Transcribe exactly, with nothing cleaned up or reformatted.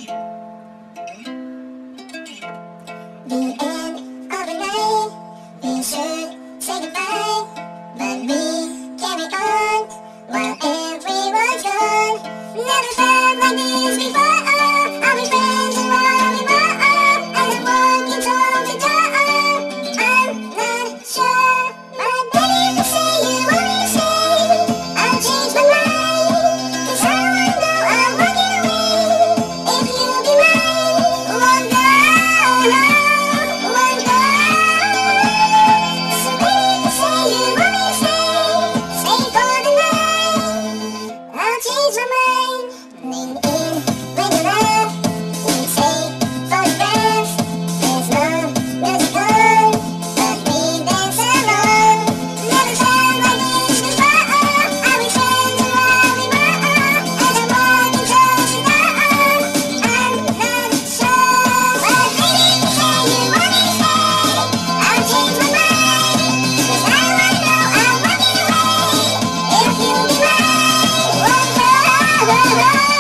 The end of the night, we should say goodbye, but we carry on while everyone's gone. Never felt like this before. I'll be friends and while we were as I'm walking toward the door. I'm not sure, but baby, if you say you want me to stay, I'll change my mind. 'Cause I wanna know I'm walking away. If you'll be mine, one go. Change my mind, lean in when you laugh. We take photographs. There's no music on, but we dance along. Never felt like this before. I'll be friends and while we were as I'm walking towards the door. I'm not sure, but baby, if you say you want me to stay, I'll change my mind. 'Cause I wanna know I'm walking away. If you'll be mine. Whoa, whoa, whoa.